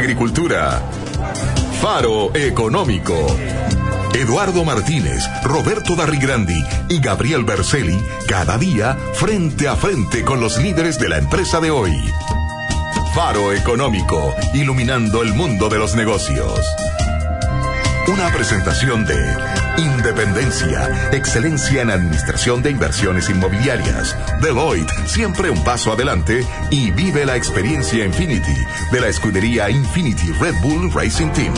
agricultura. Faro Económico. Eduardo Martínez, Roberto Darrigrandi y Gabriel Berceli, cada día frente a frente con los líderes de la empresa de hoy. Faro Económico, iluminando el mundo de los negocios. Una presentación de Independencia, excelencia en administración de inversiones inmobiliarias. Deloitte, siempre un paso adelante. Y vive la experiencia Infinity, de la escudería Infinity Red Bull Racing Team.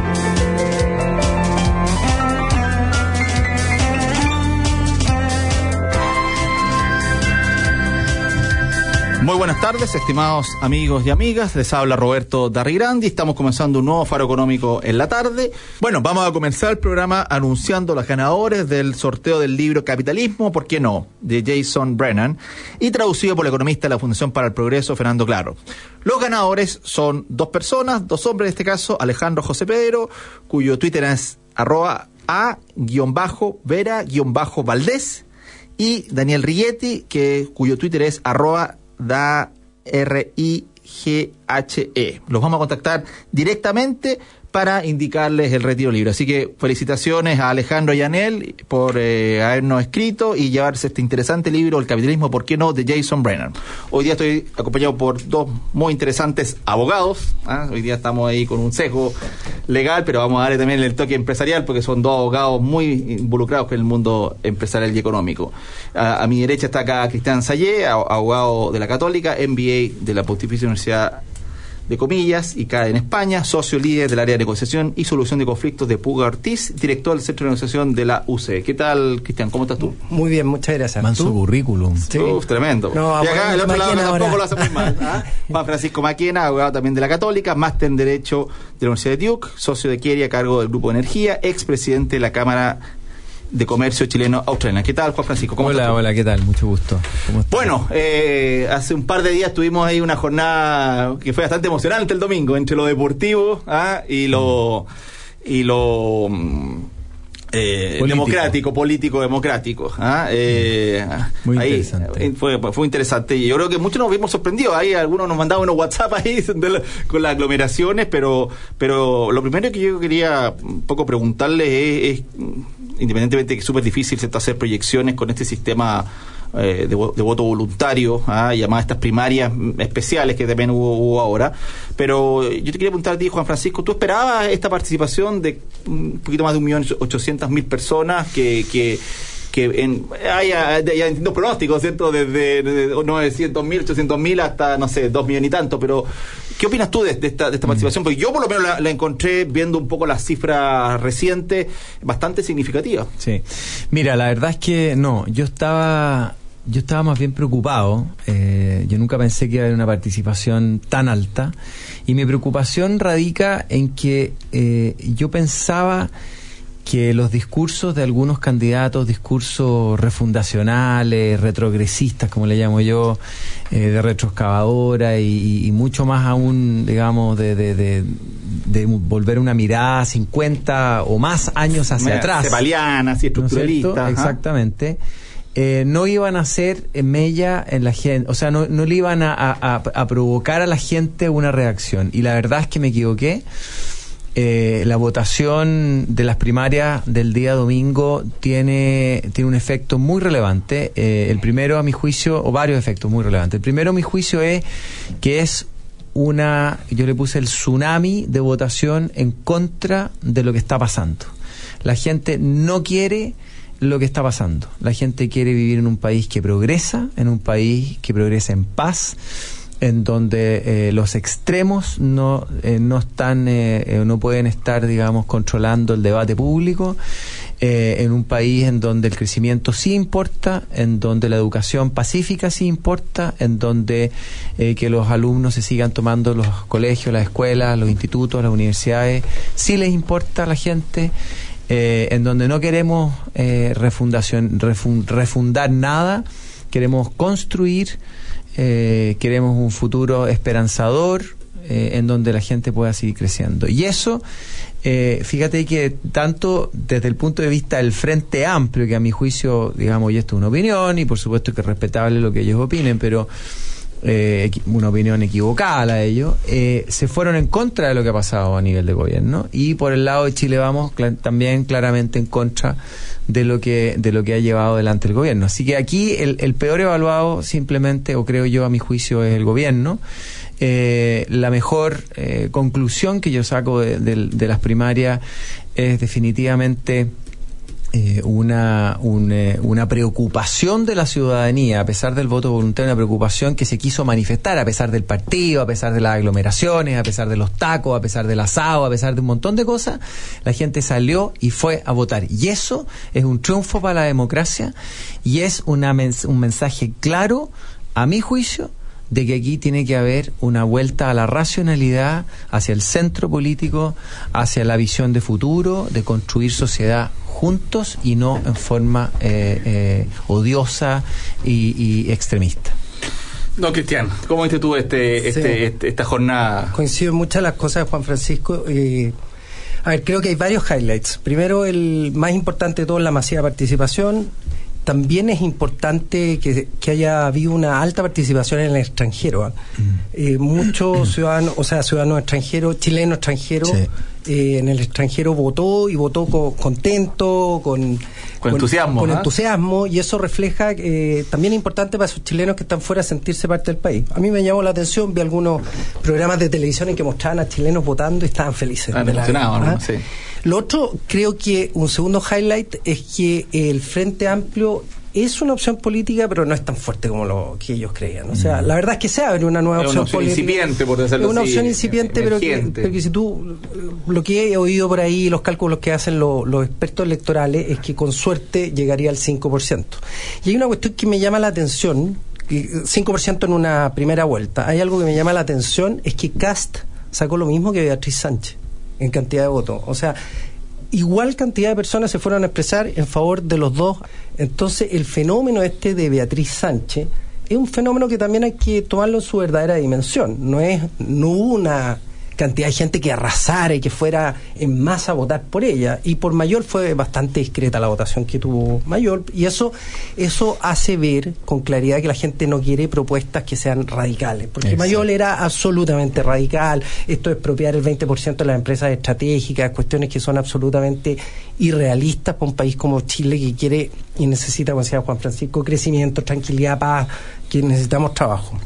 Muy buenas tardes, estimados amigos y amigas. Les habla Roberto Darrigrandi. Estamos comenzando un nuevo Faro Económico en la tarde. Bueno, vamos a comenzar el programa anunciando los ganadores del sorteo del libro Capitalismo, ¿por qué no?, de Jason Brennan, y traducido por el economista de la Fundación para el Progreso, Fernando Claro. Los ganadores son dos personas, dos hombres en este caso: Alejandro José Pedro, cuyo Twitter es @a_vera_valdés, y Daniel Rigetti, cuyo Twitter es @RIGHE. Los vamos a contactar directamente para indicarles el retiro libre. Así que felicitaciones a Alejandro y a Daniel por habernos escrito y llevarse este interesante libro, El capitalismo, ¿por qué no?, de Jason Brennan. Hoy día estoy acompañado por dos muy interesantes abogados. Hoy día estamos ahí con un sesgo legal, pero vamos a darle también el toque empresarial, porque son dos abogados muy involucrados en el mundo empresarial y económico. A mi derecha está acá Cristian Sayé, abogado de la Católica, MBA de la Pontificia Universidad de Comillas y CADE en España, socio líder del área de negociación y solución de conflictos de Puga Ortiz, director del Centro de Negociación de la UCE. ¿Qué tal, Cristian? ¿Cómo estás tú? Muy bien, muchas gracias. Manso currículum. Sí. Tremendo. No, y acá el otro lado tampoco lo hace muy mal. Juan Francisco Maquena, abogado también de la Católica, máster en Derecho de la Universidad de Duke, socio de Keri a cargo del Grupo de Energía, expresidente de la Cámara de Comercio Chileno-Australiana. ¿Qué tal, Juan Francisco? ¿Cómo estás? Hola, ¿qué tal? Mucho gusto. Bueno, hace un par de días tuvimos ahí una jornada que fue bastante emocionante el domingo, entre lo deportivo y lo político-democrático. Muy ahí, interesante. Fue interesante. Y yo creo que muchos nos vimos sorprendidos. Ahí algunos nos mandaban unos WhatsApp ahí con las aglomeraciones, pero lo primero que yo quería un poco preguntarles es independientemente de que es súper difícil hacer proyecciones con este sistema de voto voluntario, llamadas estas primarias especiales que también hubo ahora, pero yo te quería preguntar a ti, Juan Francisco, ¿tú esperabas esta participación de un poquito más de 1.800.000 personas que haya distintos pronósticos, ¿cierto? Desde 900.000, 800.000 hasta, no sé, 2 millones y tanto, pero ¿qué opinas tú de esta participación? Porque yo por lo menos la encontré, viendo un poco las cifras recientes, bastante significativa. Sí. Mira, la verdad es que no, yo estaba más bien preocupado. Yo nunca pensé que iba a haber una participación tan alta, y mi preocupación radica en que yo pensaba que los discursos de algunos candidatos, discursos refundacionales, retrogresistas, como le llamo yo, de retroexcavadora y mucho más aún, digamos, de volver una mirada 50 o más años hacia atrás. Cepalianas y estructuralistas. ¿No es cierto? Exactamente. No iban a hacer mella en la gente, o sea, no le iban a provocar a la gente una reacción. Y la verdad es que me equivoqué. La votación de las primarias del día domingo tiene un efecto muy relevante. El primero, a mi juicio, o varios efectos muy relevantes. El primero, a mi juicio, es que es yo le puse el tsunami de votación en contra de lo que está pasando. La gente no quiere lo que está pasando. La gente quiere vivir en un país que progresa, en un país que progresa en paz, en donde los extremos no pueden estar, digamos, controlando el debate público, en un país en donde el crecimiento sí importa, en donde la educación pacífica sí importa, en donde que los alumnos se sigan tomando los colegios, las escuelas, los institutos, las universidades, sí les importa a la gente, en donde no queremos refundar nada, queremos construir. Queremos un futuro esperanzador, en donde la gente pueda seguir creciendo. Y eso, fíjate que tanto desde el punto de vista del Frente Amplio, que a mi juicio, digamos, y esto es una opinión, y por supuesto que es respetable lo que ellos opinen, pero una opinión equivocada la de ellos, se fueron en contra de lo que ha pasado a nivel de gobierno, y por el lado de Chile Vamos también claramente en contra de lo que ha llevado adelante el gobierno. Así que aquí el peor evaluado simplemente, o creo yo a mi juicio, es el gobierno. La mejor conclusión que yo saco de las primarias es definitivamente una preocupación de la ciudadanía, a pesar del voto voluntario, una preocupación que se quiso manifestar a pesar del partido, a pesar de las aglomeraciones, a pesar de los tacos, a pesar del asado, a pesar de un montón de cosas. La gente salió y fue a votar, y eso es un triunfo para la democracia, y es un mensaje claro, a mi juicio, de que aquí tiene que haber una vuelta a la racionalidad, hacia el centro político, hacia la visión de futuro, de construir sociedad juntos y no en forma odiosa y extremista. Don Cristian, ¿cómo viste tú esta jornada? Coincido en muchas de las cosas de Juan Francisco. A ver, creo que hay varios highlights. Primero, el más importante de todo es la masiva participación. También es importante que haya habido una alta participación en el extranjero. Muchos ciudadanos extranjeros, chilenos extranjeros, sí, en el extranjero votó contento, con entusiasmo. Con entusiasmo, y eso refleja también es importante para esos chilenos que están fuera sentirse parte del país. A mí me llamó la atención, vi algunos programas de televisión en que mostraban a chilenos votando y estaban felices. Emocionados, ¿no? Sí. Lo otro, creo que un segundo highlight es que el Frente Amplio es una opción política, pero no es tan fuerte como lo que ellos creían. O sea, la verdad es que se abre una nueva opción política. Incipiente, por decirlo así. Es una opción incipiente, pero que si tú, lo que he oído por ahí, los cálculos que hacen los expertos electorales, es que con suerte llegaría al 5%. Y hay una cuestión que me llama la atención, 5% en una primera vuelta. Hay algo que me llama la atención, es que Kast sacó lo mismo que Beatriz Sánchez en cantidad de votos. O sea, igual cantidad de personas se fueron a expresar en favor de los dos. Entonces, el fenómeno de Beatriz Sánchez es un fenómeno que también hay que tomarlo en su verdadera dimensión. No hubo una cantidad de gente que arrasara y que fuera en masa a votar por ella, y por Mayol fue bastante discreta la votación que tuvo Mayol, y eso hace ver con claridad que la gente no quiere propuestas que sean radicales, porque exacto, Mayol era absolutamente radical, esto es expropiar el 20% de las empresas estratégicas, cuestiones que son absolutamente irrealistas para un país como Chile, que quiere y necesita, como decía Juan Francisco, crecimiento, tranquilidad, paz, que necesitamos trabajo.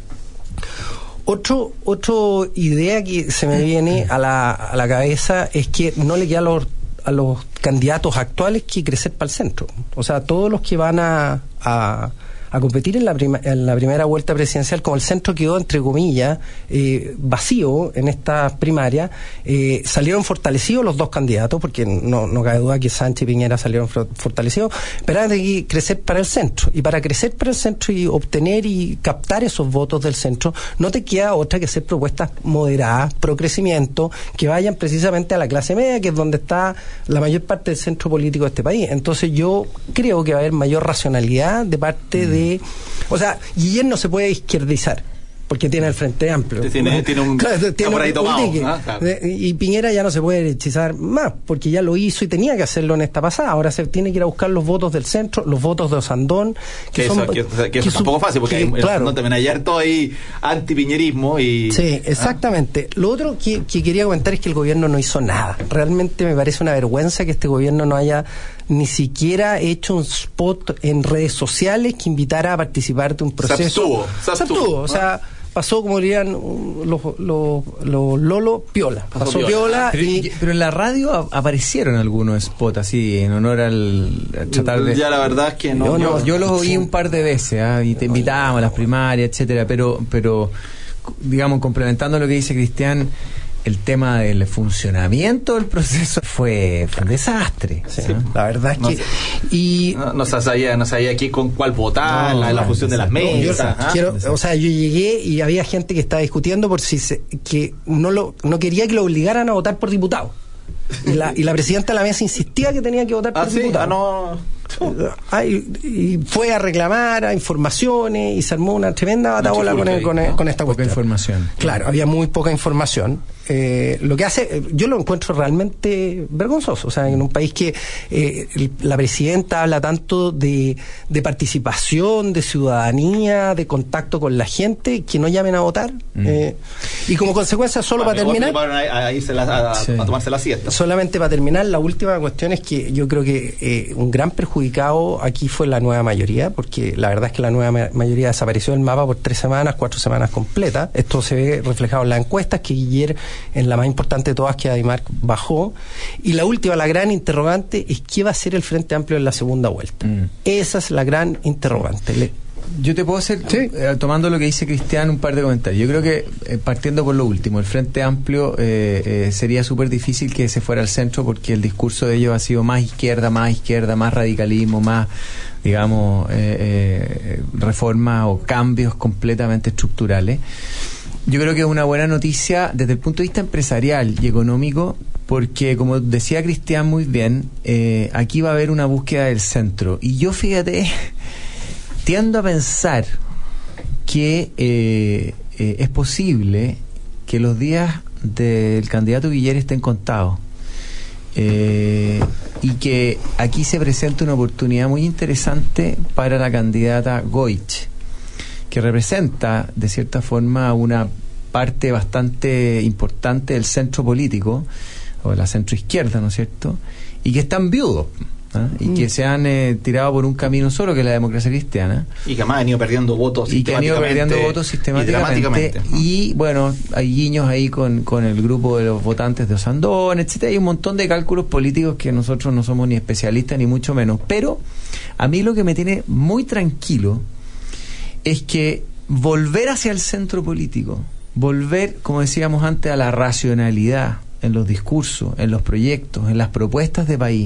Otro idea que se me viene a la cabeza es que no le queda a los candidatos actuales que crecer para el centro. O sea, todos los que van a competir en la primera vuelta presidencial, como el centro quedó, entre comillas, vacío en esta primaria, salieron fortalecidos los dos candidatos, porque no cabe duda que Sánchez y Piñera salieron fortalecidos, pero hay que crecer para el centro, y para crecer para el centro y obtener y captar esos votos del centro, no te queda otra que hacer propuestas moderadas, pro crecimiento, que vayan precisamente a la clase media, que es donde está la mayor parte del centro político de este país. Entonces yo creo que va a haber mayor racionalidad de parte de... O sea, Guillén no se puede izquierdizar porque tiene el Frente Amplio. Tiene un claro. Y Piñera ya no se puede derechizar más, porque ya lo hizo y tenía que hacerlo en esta pasada. Ahora se tiene que ir a buscar los votos del centro, los votos de Osandón. Que eso es un poco fácil, porque claro, también hay harto ahí antipiñerismo. Sí, exactamente. Lo otro que quería comentar es que el gobierno no hizo nada. Realmente me parece una vergüenza que este gobierno no haya ni siquiera hecho un spot en redes sociales que invitara a participar de un proceso. Se abstuvo. O sea, pasó, como dirían los Lolo, piola. Pasó piola. Pero en la radio aparecieron algunos spots así, en honor al tratar de... Ya la verdad es que no. Yo los oí un par de veces, y te invitábamos a las primarias, etcétera, pero digamos, complementando lo que dice Cristian, el tema del funcionamiento del proceso fue un desastre. Sí, la verdad es que... No sabía aquí con cuál votar, la función de las mesas. O sea, yo llegué y había gente que estaba discutiendo por que no quería que lo obligaran a votar por diputado. Y la presidenta de la mesa insistía que tenía que votar por diputado. eso? Y fue a reclamar a informaciones y se armó una tremenda batabola con esta cuestión. Poca información. Claro, había muy poca información. Lo que hace, yo lo encuentro realmente vergonzoso. O sea, en un país que la presidenta habla tanto de participación, de ciudadanía, de contacto con la gente, que no llamen a votar. Y como consecuencia, solo para terminar, a tomarse la siesta. Solamente para terminar, la última cuestión es que yo creo que un gran perjudicado aquí fue la nueva mayoría, porque la verdad es que la nueva mayoría desapareció del mapa por 4 semanas completas. Esto se ve reflejado en las encuestas, que ayer, en la más importante de todas, que Adimark bajó. Y la última, la gran interrogante, es qué va a hacer el Frente Amplio en la segunda vuelta. Esa es la gran interrogante. Yo te puedo hacer, tomando lo que dice Cristian, un par de comentarios. Yo creo que, partiendo por lo último, el Frente Amplio sería súper difícil que se fuera al centro, porque el discurso de ellos ha sido más izquierda, más radicalismo, más, digamos, reformas o cambios completamente estructurales. Yo creo que es una buena noticia desde el punto de vista empresarial y económico, porque, como decía Cristian muy bien, aquí va a haber una búsqueda del centro. Y yo, fíjate, tiendo a pensar que es posible que los días del candidato Guillermo estén contados, y que aquí se presenta una oportunidad muy interesante para la candidata Goich, que representa, de cierta forma, una parte bastante importante del centro político, o de la centroizquierda, ¿no es cierto?, y que están viudos, y que se han tirado por un camino solo, que es la democracia cristiana, y que además han ido perdiendo votos sistemáticamente, y bueno, hay guiños ahí con el grupo de los votantes de Osandón, etcétera. Hay un montón de cálculos políticos que nosotros no somos ni especialistas ni mucho menos, pero a mí lo que me tiene muy tranquilo es que volver hacia el centro político, volver, como decíamos antes, a la racionalidad en los discursos, en los proyectos, en las propuestas de país,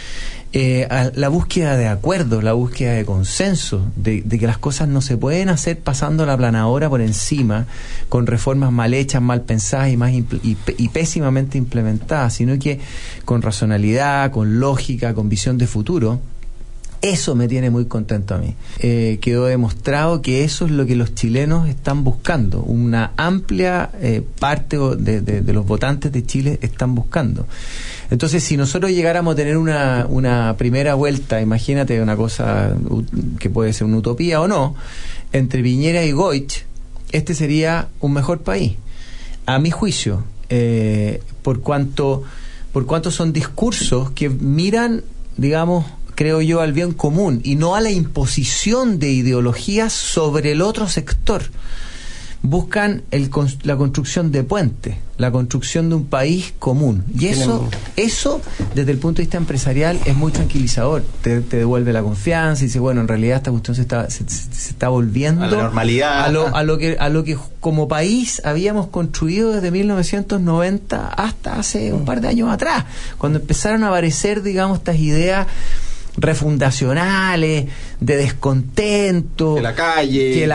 a la búsqueda de acuerdos, la búsqueda de consenso, de que las cosas no se pueden hacer pasando la planadora por encima, con reformas mal hechas, mal pensadas y pésimamente implementadas, sino que con racionalidad, con lógica, con visión de futuro. Eso me tiene muy contento a mí. Quedó demostrado que eso es lo que los chilenos están buscando, una amplia parte de los votantes de Chile están buscando. Entonces, si nosotros llegáramos a tener una primera vuelta, imagínate una cosa que puede ser una utopía o no, entre Piñera y Goich, este sería un mejor país, a mi juicio, por cuanto son discursos que miran, digamos, creo yo, al bien común y no a la imposición de ideologías sobre el otro sector. Buscan la construcción de puentes, la construcción de un país común. Y eso, desde el punto de vista empresarial, es muy tranquilizador. Te devuelve la confianza y dice, bueno, en realidad esta cuestión se está volviendo a la normalidad, a lo que como país habíamos construido desde 1990 hasta hace un par de años atrás, cuando empezaron a aparecer, digamos, estas ideas refundacionales, de descontento, de la calle,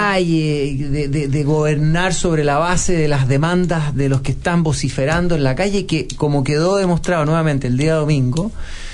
de gobernar sobre la base de las demandas de los que están vociferando en la calle, que, como quedó demostrado nuevamente el día domingo,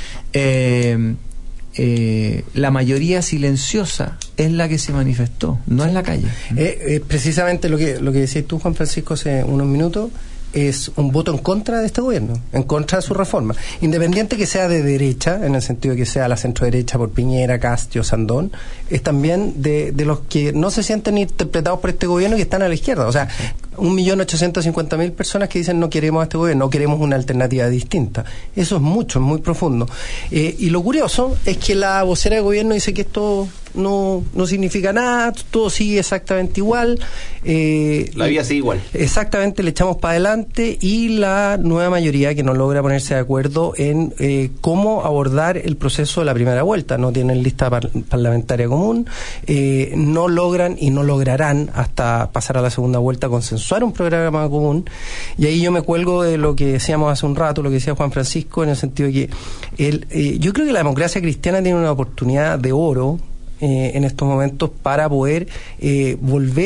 la mayoría silenciosa es la que se manifestó, no es la calle. Precisamente lo que decías tú, Juan Francisco, hace unos minutos, es un voto en contra de este gobierno, en contra de su reforma, independiente que sea de derecha, en el sentido de que sea la centroderecha por Piñera, Castillo, Sandón, es también de los que no se sienten interpretados por este gobierno y que están a la izquierda. O sea, 1.850.000 personas que dicen no queremos a este gobierno, no queremos una alternativa distinta. Eso es mucho, es muy profundo. Y lo curioso es que la vocera de gobierno dice que esto no significa nada, todo sigue exactamente igual. La vida sigue igual. Exactamente, le echamos para adelante, y la nueva mayoría que no logra ponerse de acuerdo en cómo abordar el proceso de la primera vuelta. No tienen lista parlamentaria común, no logran y no lograrán hasta pasar a la segunda vuelta consensuar un programa común. Y ahí yo me cuelgo de lo que decíamos hace un rato, lo que decía Juan Francisco, en el sentido de que yo creo que la democracia cristiana tiene una oportunidad de oro en estos momentos para poder volver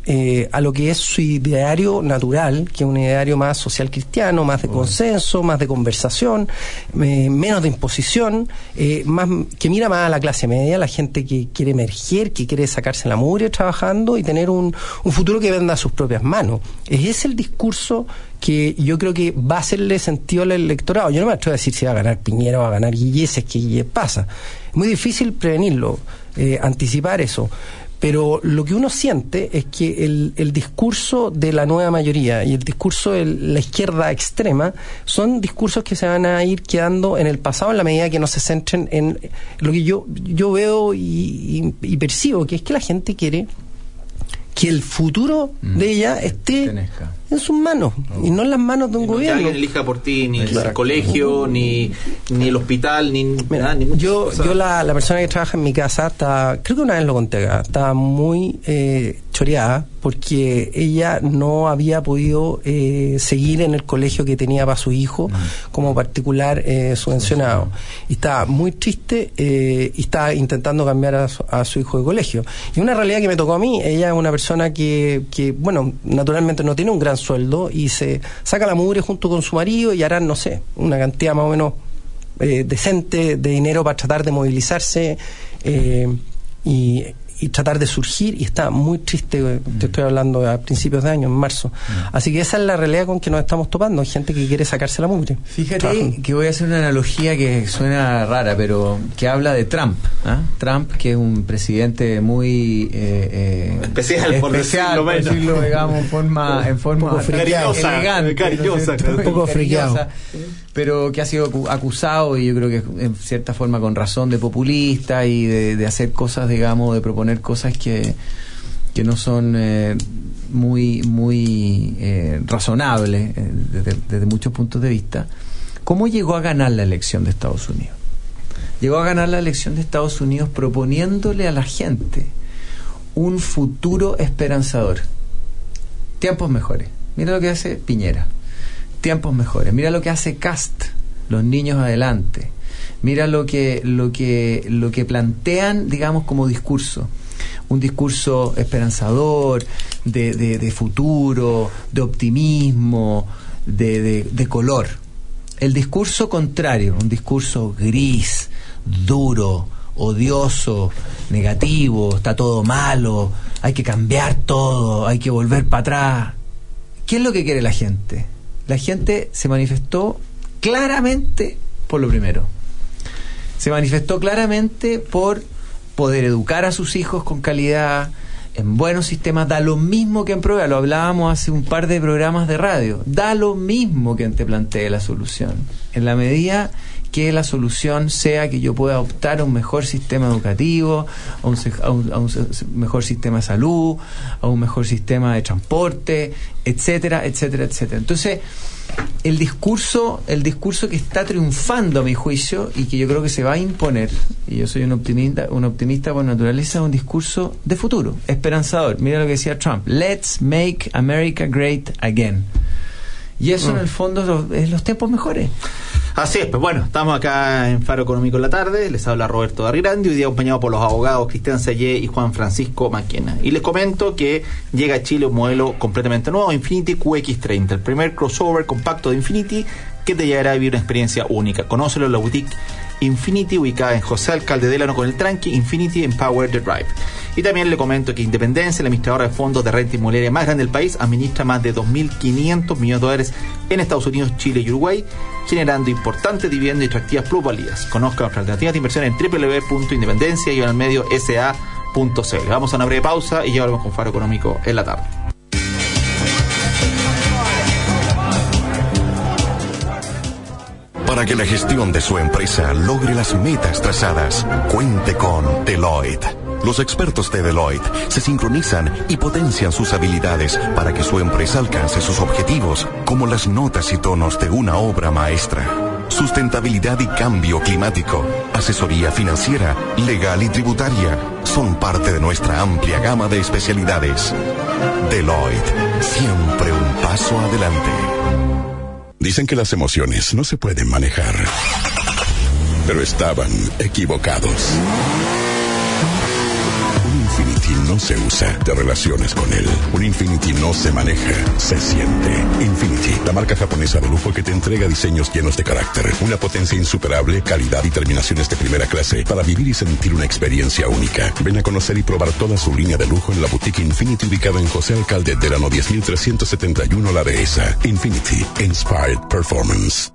a lo que es su ideario natural, que es un ideario más social cristiano, más de consenso, más de conversación, menos de imposición, más que mira más a la clase media, la gente que quiere emerger, que quiere sacarse la mugre trabajando y tener un futuro que venda a sus propias manos. Ese es el discurso que yo creo que va a hacerle sentido al electorado. Yo no me atrevo a decir si va a ganar Piñera o va a ganar Guillés, es que Guillés pasa. Es muy difícil prevenirlo, anticipar eso. Pero lo que uno siente es que el discurso de la nueva mayoría y el discurso de la izquierda extrema son discursos que se van a ir quedando en el pasado en la medida que no se centren en lo que yo veo y percibo, que es que la gente quiere que el futuro de ella esté en sus manos y no en las manos de un gobierno. Que alguien elija por ti, ni el colegio, ni el hospital, ni nada. Ni yo la persona que trabaja en mi casa creo que una vez lo conté acá, estaba muy choreada porque ella no había podido seguir en el colegio que tenía para su hijo como particular subvencionado. Y estaba muy triste y estaba intentando cambiar a su hijo de colegio. Y una realidad que me tocó a mí, ella es una persona que bueno, naturalmente no tiene un gran sueldo y se saca la mugre junto con su marido y harán, no sé, una cantidad más o menos decente de dinero para tratar de movilizarse y tratar de surgir, y está muy triste. Te estoy hablando a principios de año, en marzo. Así que esa es la realidad con que nos estamos topando. Hay gente que quiere sacarse la mugre. Fíjate que voy a hacer una analogía que suena rara, pero que habla de Trump. Trump, que es un presidente muy especial, por decirlo, digamos, en forma cariñosa, un poco friqueado, pero que ha sido acusado, y yo creo que en cierta forma con razón, de populista y de hacer cosas, digamos, de proponer cosas que no son muy razonables desde muchos puntos de vista. ¿Cómo llegó a ganar la elección de Estados Unidos? Llegó a ganar la elección de Estados Unidos proponiéndole a la gente un futuro esperanzador, tiempos mejores. Mira lo que hace Piñera, tiempos mejores. Mira lo que hace Kast, los niños adelante. Mira lo que plantean, digamos, como discurso. Un discurso esperanzador, de futuro, de optimismo, de color. El discurso contrario, un discurso gris, duro, odioso, negativo, está todo malo, hay que cambiar todo, hay que volver para atrás. ¿Qué es lo que quiere la gente? La gente se manifestó claramente por lo primero. Se manifestó claramente por poder educar a sus hijos con calidad, en buenos sistemas. Da lo mismo que en prueba, lo hablábamos hace un par de programas de radio, da lo mismo que te plantee la solución, en la medida que la solución sea que yo pueda optar a un mejor sistema educativo, a un mejor sistema de salud, a un mejor sistema de transporte, etcétera, etcétera, etcétera. Entonces, el discurso que está triunfando, a mi juicio, y que yo creo que se va a imponer, y yo soy un optimista por naturaleza, es un discurso de futuro, esperanzador. Mira lo que decía Trump: Let's make America great again. Y eso en el fondo es los tiempos mejores. Así es, pues bueno, estamos acá en Faro Económico en la tarde. Les habla Roberto Darrigrandi, hoy día acompañado por los abogados Cristian Sayé y Juan Francisco Maquena. Y les comento que llega a Chile un modelo completamente nuevo, Infiniti QX30, el primer crossover compacto de Infiniti que te llevará a vivir una experiencia única. Conócelo en la boutique Infiniti, ubicada en José Alcalde Delano con el tranqui Infiniti Empower the Drive. Y también le comento que Independencia, la administradora de fondos de renta inmobiliaria más grande del país, administra más de 2.500 millones de dólares en Estados Unidos, Chile y Uruguay, generando importantes dividendos y atractivas plusvalías. Conozca nuestras alternativas de inversión en www.independencia-sa.cl. Vamos a una breve pausa y ya volvemos con Faro Económico en la tarde. Para que la gestión de su empresa logre las metas trazadas, cuente con Deloitte. Los expertos de Deloitte se sincronizan y potencian sus habilidades para que su empresa alcance sus objetivos, como las notas y tonos de una obra maestra. Sustentabilidad y cambio climático, asesoría financiera, legal y tributaria, son parte de nuestra amplia gama de especialidades. Deloitte, siempre un paso adelante. Dicen que las emociones no se pueden manejar, pero estaban equivocados. Un Infinity no se usa, te relacionas con él. Un Infinity no se maneja, se siente. Infinity, la marca japonesa de lujo que te entrega diseños llenos de carácter, una potencia insuperable, calidad y terminaciones de primera clase para vivir y sentir una experiencia única. Ven a conocer y probar toda su línea de lujo en la boutique Infinity ubicada en José Alcalde Delano 10371 La Dehesa. Infinity, Inspired Performance.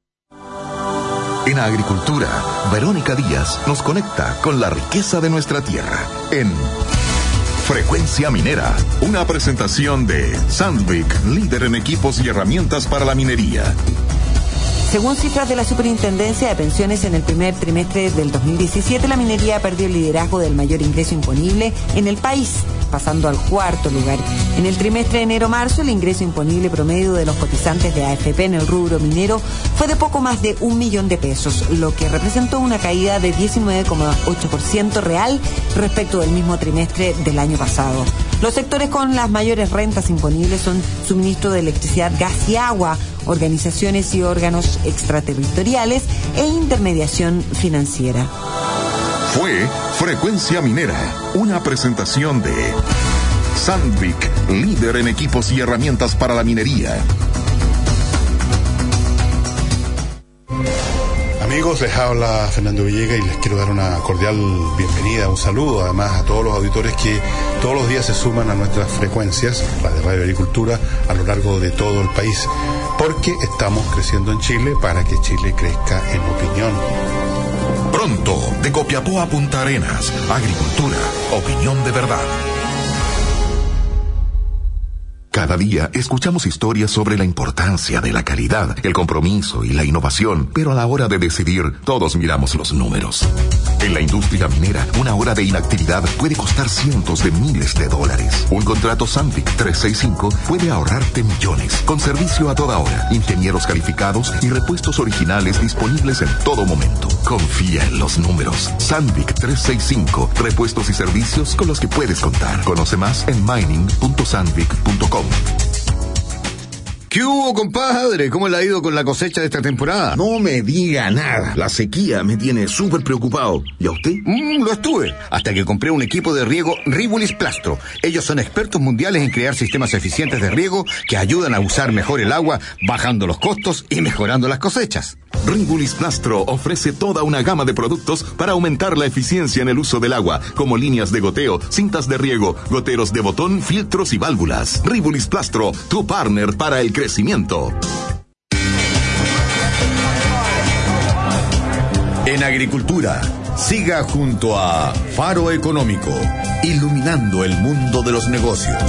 En Agricultura, Verónica Díaz nos conecta con la riqueza de nuestra tierra en Frecuencia Minera, una presentación de Sandvik, líder en equipos y herramientas para la minería. Según cifras de la Superintendencia de Pensiones, en el primer trimestre del 2017, la minería perdió el liderazgo del mayor ingreso imponible en el país, pasando al cuarto lugar. En el trimestre de enero-marzo, el ingreso imponible promedio de los cotizantes de AFP en el rubro minero fue de poco más de 1 millón de pesos, lo que representó una caída de 19,8% real respecto del mismo trimestre del año pasado. Los sectores con las mayores rentas imponibles son suministro de electricidad, gas y agua, organizaciones y órganos extraterritoriales e intermediación financiera. Fue Frecuencia Minera, una presentación de Sandvik, líder en equipos y herramientas para la minería. Amigos, les habla Fernando Villegas y les quiero dar una cordial bienvenida, un saludo además a todos los auditores que todos los días se suman a nuestras frecuencias, la de Radio Agricultura, a lo largo de todo el país, porque estamos creciendo en Chile para que Chile crezca en opinión. Pronto, de Copiapó a Punta Arenas, Agricultura, opinión de verdad. Cada día escuchamos historias sobre la importancia de la calidad, el compromiso y la innovación, pero a la hora de decidir, todos miramos los números. En la industria minera, una hora de inactividad puede costar cientos de miles de dólares. Un contrato Sandvik 365 puede ahorrarte millones, con servicio a toda hora, ingenieros calificados y repuestos originales disponibles en todo momento. Confía en los números. Sandvik 365, repuestos y servicios con los que puedes contar. Conoce más en mining.sandvik.com. ¿Qué hubo, compadre? ¿Cómo le ha ido con la cosecha de esta temporada? No me diga nada. La sequía me tiene súper preocupado. ¿Y a usted? Lo estuve, hasta que compré un equipo de riego Rivulis Plastro. Ellos son expertos mundiales en crear sistemas eficientes de riego que ayudan a usar mejor el agua, bajando los costos y mejorando las cosechas. Rivulis Plastro ofrece toda una gama de productos para aumentar la eficiencia en el uso del agua, como líneas de goteo, cintas de riego, goteros de botón, filtros y válvulas. Rivulis Plastro, tu partner para el crecimiento. En Agricultura, siga junto a Faro Económico, iluminando el mundo de los negocios.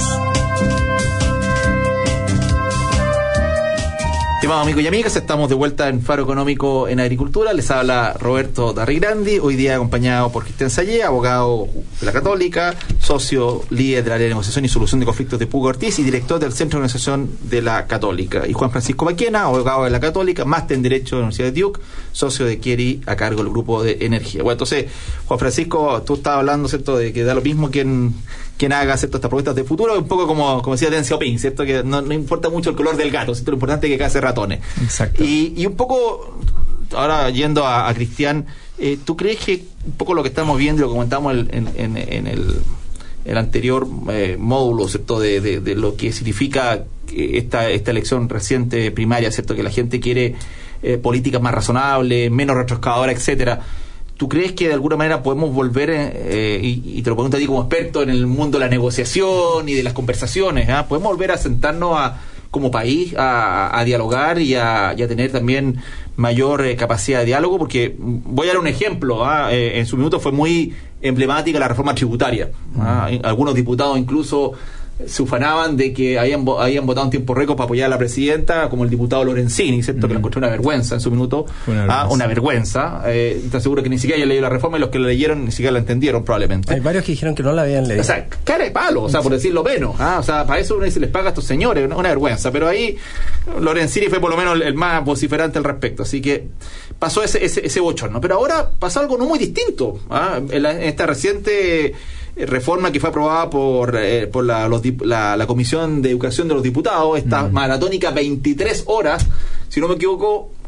Estimados amigos y amigas, estamos de vuelta en Faro Económico en Agricultura. Les habla Roberto Darrigrandi, hoy día acompañado por Cristian Sayé, abogado de la Católica, socio líder del área de negociación y solución de conflictos de Pugo Ortiz y director del Centro de Negociación de la Católica. Y Juan Francisco Maquena, abogado de la Católica, máster en Derecho de la Universidad de Duke, socio de Kieri a cargo del grupo de energía. Bueno, entonces, Juan Francisco, tú estabas hablando, ¿cierto?, de que da lo mismo quien haga, ¿cierto?, estas propuestas de futuro, un poco como decía Deng Xiaoping, ¿cierto?, que no importa mucho el color del gato, ¿cierto?, lo importante es que case ratones. Exacto. Y un poco, ahora yendo a Cristian, ¿tú crees que un poco lo que estamos viendo, lo comentamos en el anterior módulo, ¿cierto?, de lo que significa esta elección reciente primaria, ¿cierto?, que la gente quiere políticas más razonables, menos retroscadoras, etcétera? ¿Tú crees que de alguna manera podemos volver, y te lo pregunto a ti como experto en el mundo de la negociación y de las conversaciones, podemos volver a sentarnos como país a dialogar y a tener también mayor capacidad de diálogo? Porque voy a dar un ejemplo, en su minuto fue muy emblemática la reforma tributaria. Algunos diputados incluso se ufanaban de que habían votado en tiempo récord para apoyar a la presidenta, como el diputado Lorenzini, ¿cierto?, que lo encontró una vergüenza en su minuto. Una vergüenza. Estoy seguro que ni siquiera haya leído la reforma, y los que la leyeron ni siquiera la entendieron probablemente. Hay varios que dijeron que no la habían leído. O sea, cara de palo, o sea, por decirlo menos. O sea, para eso uno dice, les paga a estos señores, una vergüenza. Pero ahí Lorenzini fue por lo menos el más vociferante al respecto. Así que pasó ese bochorno. Pero ahora pasó algo no muy distinto. En esta reciente reforma que fue aprobada por la Comisión de Educación de los Diputados, esta maratónica 23 horas, si no me equivoco,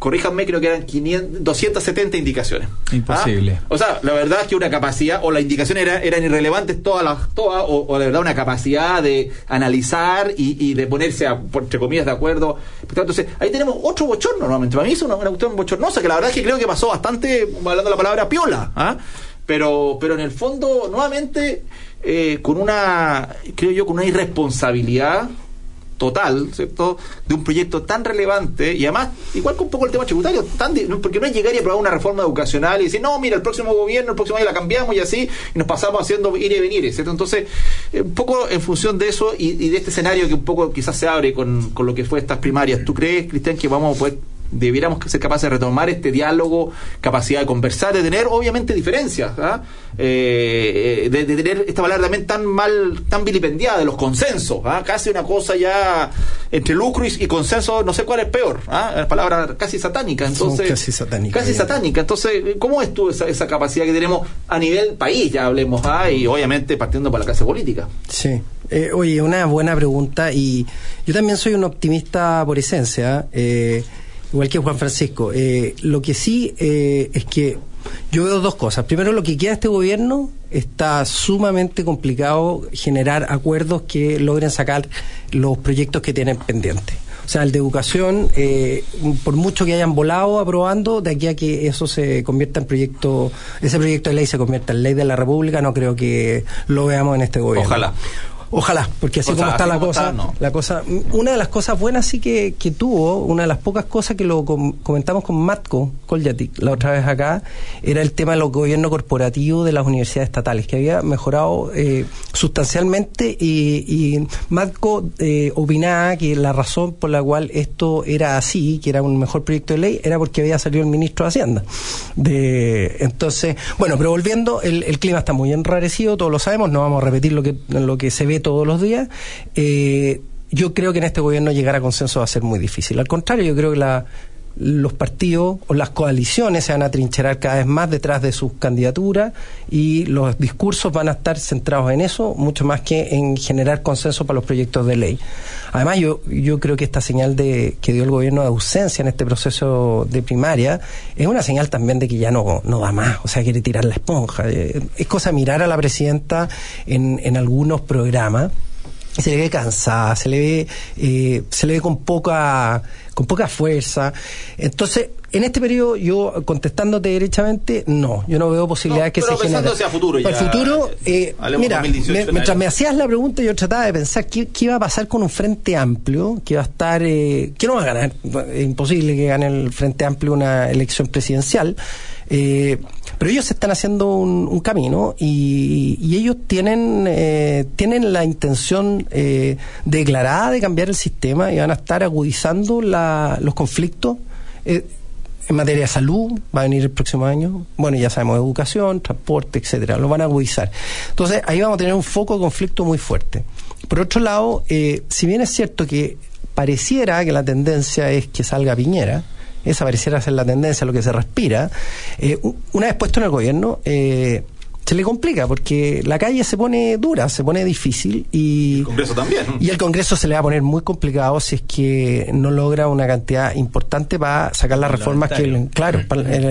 corríjanme, creo que eran 270 indicaciones. Imposible. O sea, la verdad es que una capacidad, o las indicaciones eran irrelevantes todas, o de verdad una capacidad de analizar y de ponerse, entre comillas, de acuerdo. Entonces, ahí tenemos otro bochorno normalmente. Para mí es una cuestión bochornosa, que la verdad es que creo que pasó bastante, hablando de la palabra piola, pero en el fondo, nuevamente, con una irresponsabilidad total, ¿cierto?, de un proyecto tan relevante, y además, igual que un poco el tema tributario, porque no es llegar y aprobar una reforma educacional y decir, no, mira, el próximo gobierno, el próximo año la cambiamos y así, y nos pasamos haciendo ir y venir, ¿cierto? Entonces, un poco en función de eso y de este escenario que un poco quizás se abre con lo que fue estas primarias, ¿tú crees, Cristian, que debiéramos ser capaces de retomar este diálogo, capacidad de conversar, de tener obviamente diferencias, de tener esta palabra también tan vilipendiada de los consensos, casi una cosa ya entre lucro y consenso, no sé cuál es peor, la palabra casi satánica, entonces casi satánica. Entonces, ¿cómo es tú esa capacidad que tenemos a nivel país, ya hablemos, y obviamente partiendo para la clase política? Sí. Oye, una buena pregunta, y yo también soy un optimista por esencia, igual que Juan Francisco. Lo que sí es que yo veo dos cosas. Primero, lo que queda de este gobierno, está sumamente complicado generar acuerdos que logren sacar los proyectos que tienen pendientes. O sea, el de educación, por mucho que hayan volado aprobando, de aquí a que eso se convierta en proyecto, ese proyecto de ley se convierta en ley de la República, no creo que lo veamos en este gobierno. Ojalá, porque así como está la cosa, una de las cosas buenas sí que tuvo, una de las pocas cosas que lo comentamos con Matko Koljatic la otra vez acá, era el tema del gobierno corporativo de las universidades estatales, que había mejorado sustancialmente, y Matko opinaba que la razón por la cual esto era así, que era un mejor proyecto de ley, era porque había salido el ministro de Hacienda. Entonces, bueno, pero volviendo, el clima está muy enrarecido, todos lo sabemos, no vamos a repetir lo que se ve todos los días. Yo creo que en este gobierno llegar a consenso va a ser muy difícil. Al contrario, yo creo que los partidos o las coaliciones se van a trincherar cada vez más detrás de sus candidaturas, y los discursos van a estar centrados en eso, mucho más que en generar consenso para los proyectos de ley. Además, yo creo que esta señal que dio el gobierno de ausencia en este proceso de primaria es una señal también de que ya no da más, o sea, quiere tirar la esponja. Es cosa mirar a la presidenta en algunos programas, se le ve cansada, se le ve con poca fuerza. Entonces, en este periodo, yo contestándote derechamente, yo no veo posibilidades que se generen. Hacia futuro ya. Para el futuro, mira, mientras me hacías la pregunta, yo trataba de pensar qué iba a pasar con un Frente Amplio, que va a estar, que no va a ganar, es imposible que gane el Frente Amplio una elección presidencial, pero ellos están haciendo un camino, y ellos tienen la intención declarada de cambiar el sistema, y van a estar agudizando los conflictos en materia de salud. Va a venir el próximo año, bueno, ya sabemos, educación, transporte, etcétera, lo van a agudizar. Entonces ahí vamos a tener un foco de conflicto muy fuerte. Por otro lado, si bien es cierto que pareciera que la tendencia es que salga Piñera, esa pareciera ser la tendencia, lo que se respira, una vez puesto en el gobierno, se le complica, porque la calle se pone dura, se pone difícil, y el Congreso también. Y el Congreso se le va a poner muy complicado si es que no logra una cantidad importante para sacar las reformas que, claro,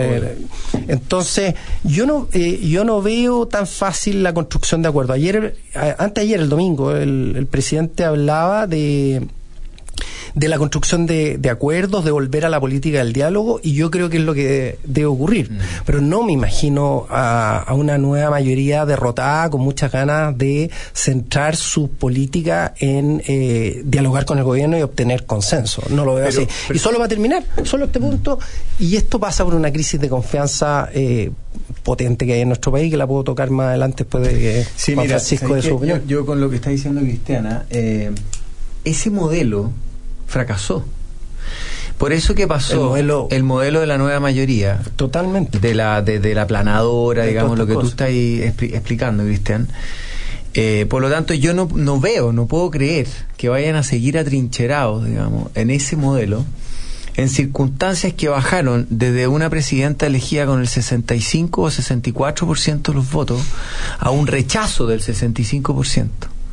entonces yo no veo tan fácil la construcción de acuerdo. Anteayer, el domingo, el presidente hablaba de la construcción de acuerdos, de volver a la política del diálogo, y yo creo que es lo que debe ocurrir. Pero no me imagino a una nueva mayoría derrotada con muchas ganas de centrar su política en dialogar con el gobierno y obtener consenso. No lo veo así. Y solo va a terminar, solo este punto, y esto pasa por una crisis de confianza potente que hay en nuestro país, que la puedo tocar más adelante después de que Juan Francisco de su opinión. Yo con lo que está diciendo Cristiana, ese modelo fracasó. Por eso que pasó el modelo de la nueva mayoría, totalmente, de la planadora, digamos, lo que tú estás explicando, Cristian. Por lo tanto, yo no puedo creer que vayan a seguir atrincherados, digamos, en ese modelo, en circunstancias que bajaron desde una presidenta elegida con el 65 o 64% de los votos a un rechazo del 65%.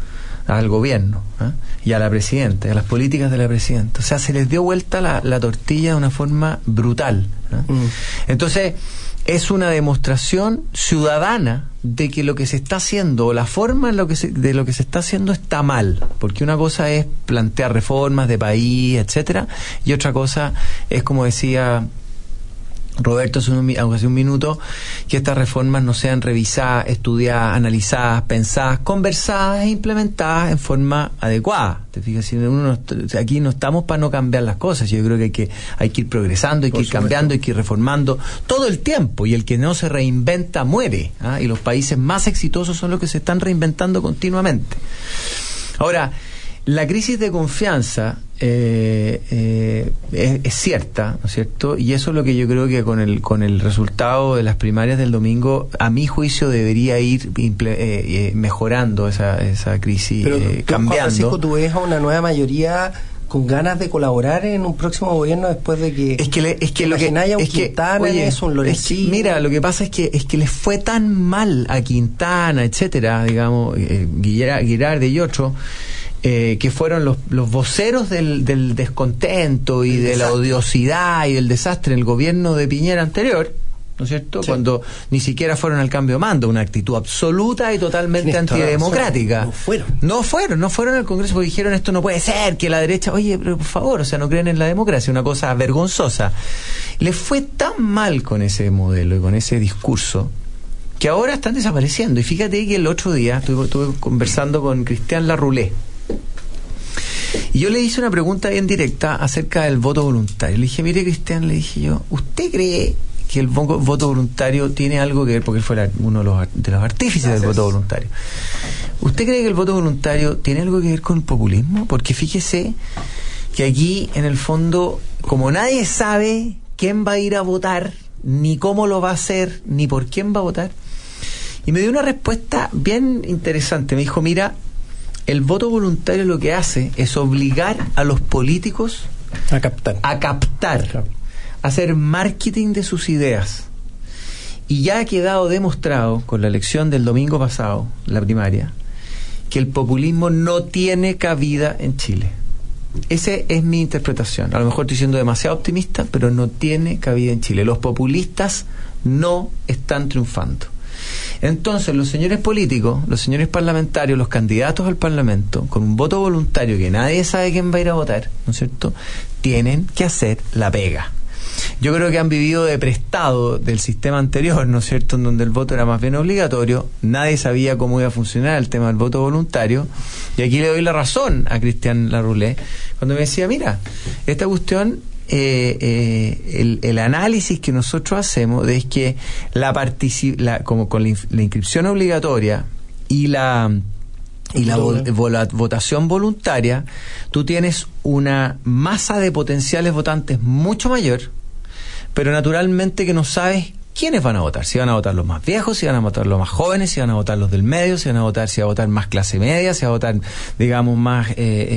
al gobierno, y a la presidenta, a las políticas de la presidenta. O sea, se les dio vuelta la tortilla de una forma brutal. Entonces, es una demostración ciudadana de que lo que se está haciendo, o la forma de lo que se está haciendo, está mal. Porque una cosa es plantear reformas de país, etcétera, y otra cosa es, como decía Roberto hace un minuto, que estas reformas no sean revisadas, estudiadas, analizadas, pensadas, conversadas e implementadas en forma adecuada. Te fijas, si aquí no estamos para no cambiar las cosas. Yo creo que hay que ir progresando, hay que ir cambiando, hay que ir reformando todo el tiempo, y el que no se reinventa muere, y los países más exitosos son los que se están reinventando continuamente. Ahora, la crisis de confianza es cierta, ¿no es cierto? Y eso es lo que yo creo que con el resultado de las primarias del domingo, a mi juicio, debería ir mejorando esa crisis. Pero cambiando. Juan Francisco, ¿tú ves a una nueva mayoría con ganas de colaborar en un próximo gobierno después de que haya un Quintana, un Lorenzini? Mira, lo que pasa es que les fue tan mal a Quintana, etcétera, digamos, Girardi y otros, que fueron los voceros del descontento y de la odiosidad y del desastre en el gobierno de Piñera anterior, ¿no es cierto? Sí. Cuando ni siquiera fueron al cambio de mando, una actitud absoluta y totalmente antidemocrática. No fueron al Congreso porque dijeron: esto no puede ser, que la derecha, oye, pero por favor, o sea, no creen en la democracia, una cosa vergonzosa. Les fue tan mal con ese modelo y con ese discurso que ahora están desapareciendo. Y fíjate que el otro día estuve conversando con Cristian Larroulé, y yo le hice una pregunta bien directa acerca del voto voluntario. Le dije: mire, Cristian, le dije yo, ¿usted cree que el voto voluntario tiene algo que ver? Porque él fue uno de los artífices del voto voluntario. ¿Usted cree que el voto voluntario tiene algo que ver con el populismo? Porque fíjese que aquí, en el fondo, como nadie sabe quién va a ir a votar, ni cómo lo va a hacer, ni por quién va a votar, y me dio una respuesta bien interesante. Me dijo: mira, el voto voluntario lo que hace es obligar a los políticos a captar, a hacer marketing de sus ideas. Y ya ha quedado demostrado con la elección del domingo pasado, la primaria, que el populismo no tiene cabida en Chile. Esa es mi interpretación. A lo mejor estoy siendo demasiado optimista, pero no tiene cabida en Chile. Los populistas no están triunfando. Entonces, los señores políticos, los señores parlamentarios, los candidatos al Parlamento, con un voto voluntario que nadie sabe quién va a ir a votar, ¿no es cierto?, tienen que hacer la pega. Yo creo que han vivido de prestado del sistema anterior, ¿no es cierto?, en donde el voto era más bien obligatorio, nadie sabía cómo iba a funcionar el tema del voto voluntario, y aquí le doy la razón a Cristian Larroulé cuando me decía: mira, esta cuestión, el análisis que nosotros hacemos es que como con la inscripción obligatoria y la votación voluntaria, tú tienes una masa de potenciales votantes mucho mayor, pero naturalmente que no sabes quiénes van a votar. Si van a votar los más viejos, si van a votar los más jóvenes, si van a votar los del medio, si van a votar más clase media, si va a votar, digamos, más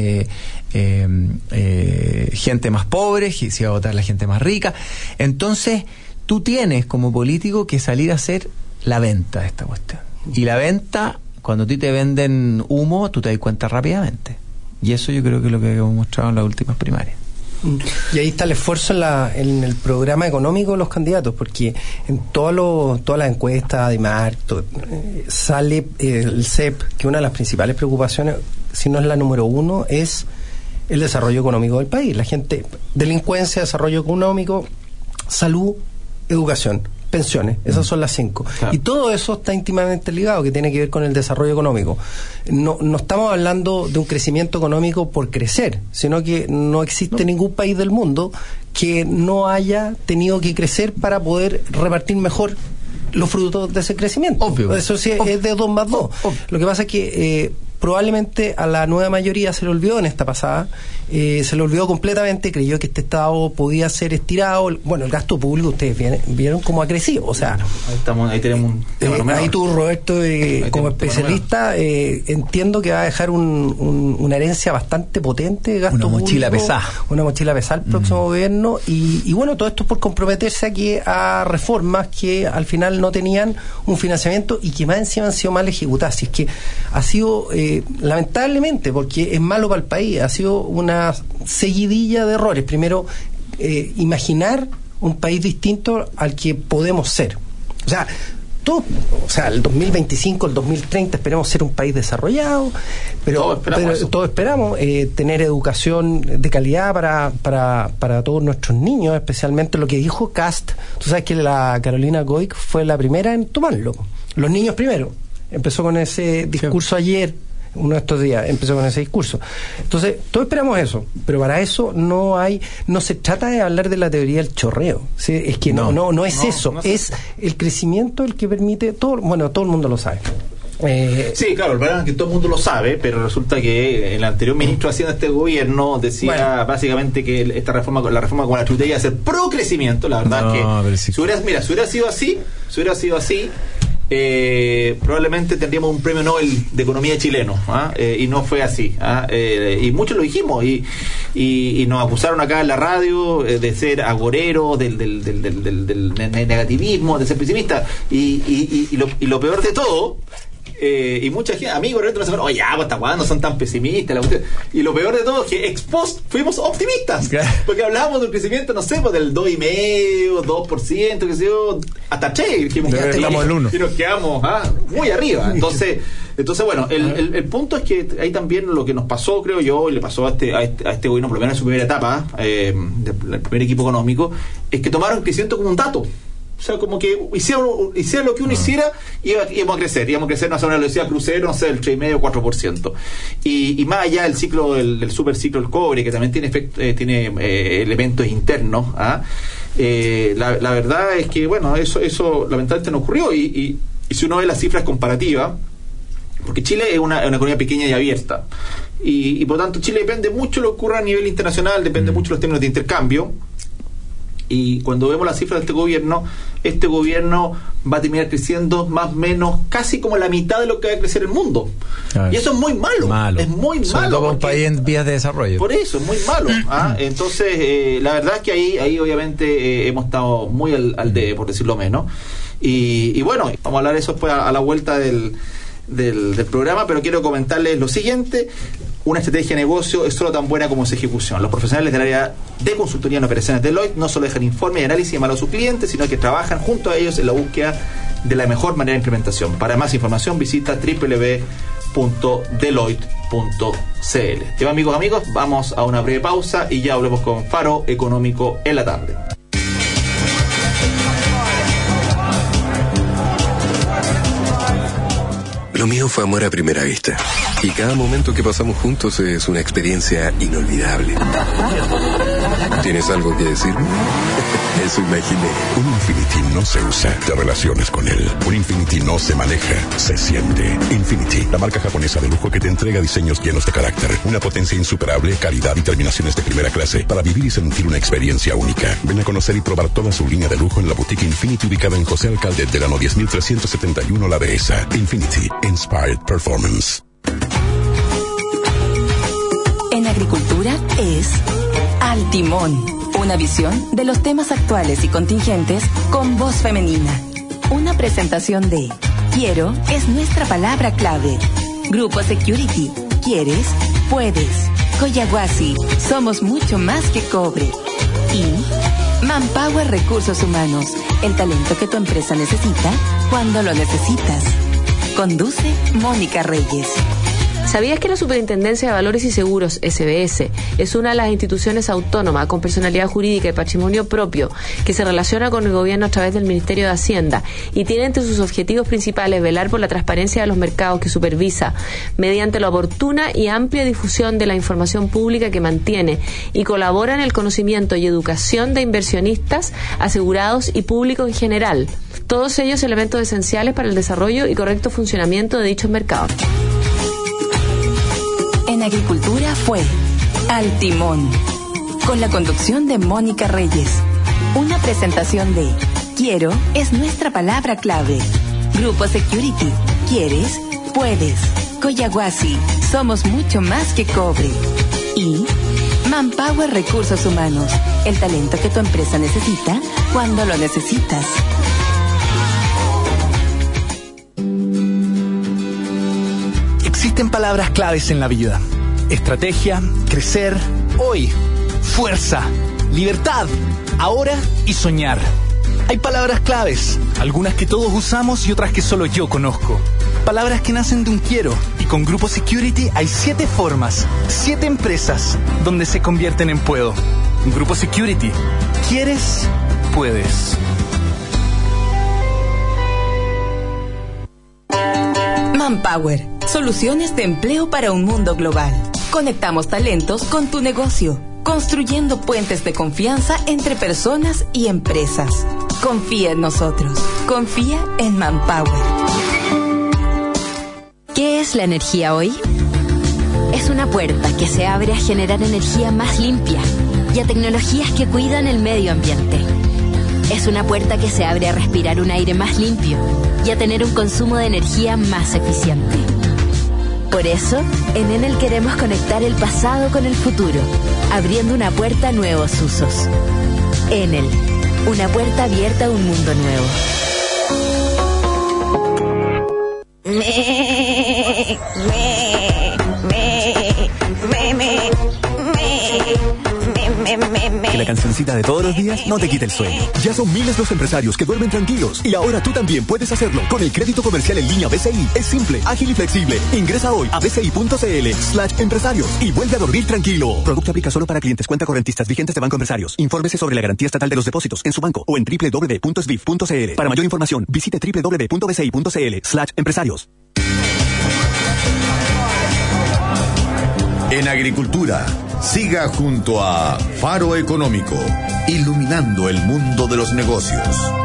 gente más pobre, si va a votar la gente más rica. Entonces, tú tienes como político que salir a hacer la venta de esta cuestión. Y la venta, cuando a ti te venden humo, tú te das cuenta rápidamente. Y eso yo creo que es lo que hemos mostrado en las últimas primarias. Y ahí está el esfuerzo en el programa económico de los candidatos, porque en todas las encuestas de Marto sale el CEP, que una de las principales preocupaciones, si no es la número uno, es el desarrollo económico del país. La gente, delincuencia, desarrollo económico, salud, educación, pensiones, esas son las 5. Claro. Y todo eso está íntimamente ligado, que tiene que ver con el desarrollo económico. No estamos hablando de un crecimiento económico por crecer, sino que no existe ningún país del mundo que no haya tenido que crecer para poder repartir mejor los frutos de ese crecimiento. Obvio. Eso sí es de 2 más 2. Lo que pasa es que probablemente a la nueva mayoría se le olvidó en esta pasada, se le olvidó completamente, creyó que este Estado podía ser estirado. Bueno, el gasto público, ustedes vieron cómo ha crecido, o sea, ahí tenemos un tema ahí tú, Roberto, como especialista, entiendo que va a dejar una herencia bastante potente de gasto público, una mochila pesada el próximo gobierno, y bueno, todo esto es por comprometerse aquí a reformas que al final no tenían un financiamiento y que más encima han sido mal ejecutadas. Si es que ha sido lamentablemente, porque es malo para el país, ha sido una seguidilla de errores. Primero, imaginar un país distinto al que podemos ser. El 2025, el 2030 esperamos ser un país desarrollado, pero todos esperamos tener educación de calidad para todos nuestros niños, especialmente lo que dijo Kast. Tú sabes que la Carolina Goic fue la primera en tomarlo. Los niños primero. Empezó con ese discurso ayer, uno de estos días, empezó con ese discurso. Entonces, todos esperamos eso, pero para eso no se trata de hablar de la teoría del chorreo. ¿Sí? Es que no es eso, es el crecimiento el que permite todo el mundo lo sabe. Sí, claro, el problema es que todo el mundo lo sabe, pero resulta que el anterior ministro de Hacienda de este gobierno decía básicamente que la reforma con la tributaria iba a ser pro crecimiento. La verdad es que si hubiera sido así, probablemente tendríamos un premio Nobel de economía chileno, y no fue así, y muchos lo dijimos y nos acusaron acá en la radio de ser agoreros, del negativismo, de ser pesimistas, y lo peor de todo, y mucha gente, amigos, oye, hasta cuándo son tan pesimistas, y lo peor de todo es que ex post fuimos optimistas, porque hablábamos de un crecimiento, no sé, pues del 2,5%, 2%, que sé yo, hasta 3%, y nos quedamos muy arriba. Entonces bueno, el punto es que ahí también lo que nos pasó, creo yo, y le pasó a este gobierno, por lo menos en su primera etapa, del primer equipo económico, es que tomaron el crecimiento como un dato. O sea, como que hicieron lo que uno hiciera, íbamos a crecer, no sé, una velocidad crucero, no sé, el 3,5% o 4%. Y más allá del ciclo, del super ciclo del cobre, que también tiene elementos internos, la verdad es que, bueno, eso lamentablemente no ocurrió. Y si uno ve las cifras comparativas, porque Chile es una economía pequeña y abierta, y por lo tanto Chile depende mucho de lo que ocurra a nivel internacional, depende mucho de los términos de intercambio. Y cuando vemos las cifras de este gobierno va a terminar creciendo más o menos casi como la mitad de lo que va a crecer el mundo. Y eso es muy malo. Es muy sobre malo. Todo un país en vías de desarrollo. Por eso, es muy malo. Entonces, la verdad es que ahí obviamente hemos estado muy al debe, por decirlo menos. Y bueno, vamos a hablar de eso después a la vuelta del programa, pero quiero comentarles lo siguiente. Una estrategia de negocio es solo tan buena como su ejecución. Los profesionales del área de consultoría en operaciones de Deloitte no solo dejan informes y análisis de malo a sus clientes, sino que trabajan junto a ellos en la búsqueda de la mejor manera de implementación. Para más información visita www.deloitte.cl. Y amigos, vamos a una breve pausa y ya volvemos con Faro Económico en la tarde. Lo mío fue amor a primera vista. Y cada momento que pasamos juntos es una experiencia inolvidable. ¿Tienes algo que decirme? Eso imaginé. Un Infiniti no se usa, te relaciones con él. Un Infiniti no se maneja, se siente. Infiniti, la marca japonesa de lujo que te entrega diseños llenos de carácter, una potencia insuperable, calidad y terminaciones de primera clase para vivir y sentir una experiencia única. Ven a conocer y probar toda su línea de lujo en la boutique Infiniti ubicada en José Alcalde Delano 10.371 La Dehesa. Infiniti, Inspired Performance. En agricultura es Al Timón, una visión de los temas actuales y contingentes con voz femenina. Una presentación de Quiero es nuestra palabra clave. Grupo Security, ¿quieres? Puedes. Coyahuasi, somos mucho más que cobre. Y Manpower Recursos Humanos, el talento que tu empresa necesita cuando lo necesitas. Conduce Mónica Reyes. ¿Sabías que la Superintendencia de Valores y Seguros, SBS, es una de las instituciones autónomas con personalidad jurídica y patrimonio propio que se relaciona con el gobierno a través del Ministerio de Hacienda y tiene entre sus objetivos principales velar por la transparencia de los mercados que supervisa mediante la oportuna y amplia difusión de la información pública que mantiene y colabora en el conocimiento y educación de inversionistas, asegurados y público en general? Todos ellos elementos esenciales para el desarrollo y correcto funcionamiento de dichos mercados. En agricultura fue Al Timón, con la conducción de Mónica Reyes. Una presentación de Quiero es nuestra palabra clave. Grupo Security, ¿quieres? Puedes. Coyahuasi, somos mucho más que cobre. Y Manpower Recursos Humanos, el talento que tu empresa necesita cuando lo necesitas. Existen palabras claves en la vida. Estrategia, crecer, hoy, fuerza, libertad, ahora y soñar. Hay palabras claves, algunas que todos usamos y otras que solo yo conozco. Palabras que nacen de un quiero, y con Grupo Security hay 7 formas, 7 empresas donde se convierten en puedo. Grupo Security. ¿Quieres? Puedes. Manpower. Soluciones de empleo para un mundo global. Conectamos talentos con tu negocio, construyendo puentes de confianza entre personas y empresas. Confía en nosotros. Confía en Manpower. ¿Qué es la energía hoy? Es una puerta que se abre a generar energía más limpia y a tecnologías que cuidan el medio ambiente. Es una puerta que se abre a respirar un aire más limpio y a tener un consumo de energía más eficiente. Por eso, en Enel queremos conectar el pasado con el futuro, abriendo una puerta a nuevos usos. Enel, una puerta abierta a un mundo nuevo. Que la cancioncita de todos los días no te quite el sueño. Ya son miles los empresarios que duermen tranquilos y ahora tú también puedes hacerlo con el crédito comercial en línea BCI. Es simple, ágil y flexible. Ingresa hoy a bci.cl/empresarios y vuelve a dormir tranquilo. Producto aplica solo para clientes cuenta correntistas vigentes de Banco Empresarios. Infórmese sobre la garantía estatal de los depósitos en su banco o en www.sbif.cl. Para mayor información, visite www.bci.cl/empresarios. En agricultura, siga junto a Faro Económico, iluminando el mundo de los negocios.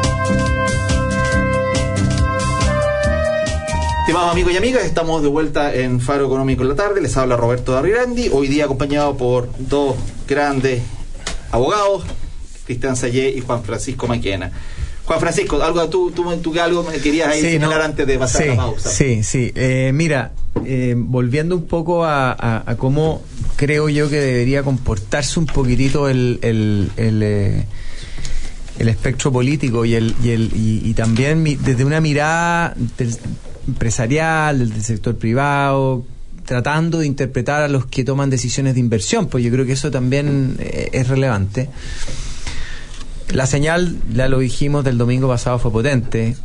Estimados amigos y amigas, estamos de vuelta en Faro Económico en la tarde. Les habla Roberto Darrigrandi, hoy día acompañado por 2 grandes abogados, Cristian Sayé y Juan Francisco Maquena. Juan Francisco, algo tú algo me querías ahí señalar antes de pasar a la pausa. Mira, volviendo un poco a cómo creo yo que debería comportarse un poquitito el espectro político y también desde una mirada empresarial, del sector privado, tratando de interpretar a los que toman decisiones de inversión, pues yo creo que eso también es relevante. La señal, ya lo dijimos, del domingo pasado fue potente.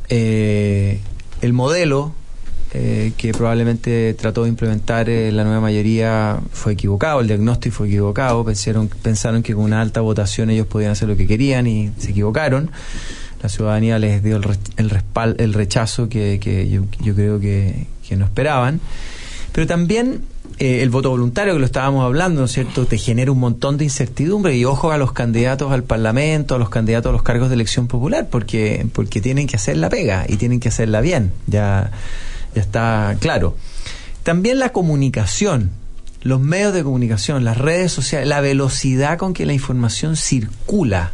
El modelo que probablemente trató de implementar la nueva mayoría fue equivocado, el diagnóstico fue equivocado, pensaron que con una alta votación ellos podían hacer lo que querían y se equivocaron. La ciudadanía les dio el rechazo que yo creo que no esperaban. Pero también el voto voluntario, que lo estábamos hablando, ¿no es cierto?, te genera un montón de incertidumbre, y ojo a los candidatos al Parlamento, a los candidatos a los cargos de elección popular, porque tienen que hacer la pega y tienen que hacerla bien, ya está claro. También la comunicación, los medios de comunicación, las redes sociales, la velocidad con que la información circula.